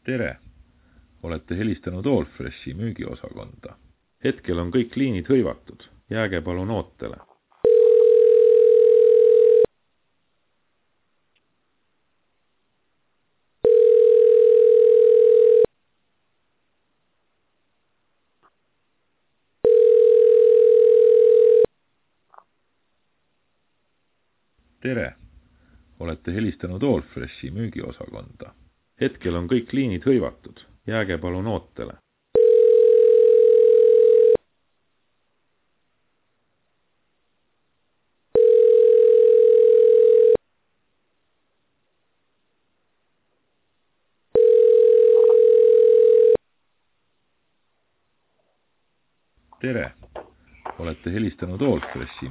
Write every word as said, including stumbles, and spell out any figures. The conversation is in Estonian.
Tere! Olete helistanud Allfreshi müügiosakonda. Hetkel on kõik liinid hõivatud. Jääge palun ootele. Tere! Olete helistanud Allfreshi müügiosakonda. Hetkel on kõik liinid hõivatud. Jääge palun ootele. Tere! Olete helistanud Allfreshi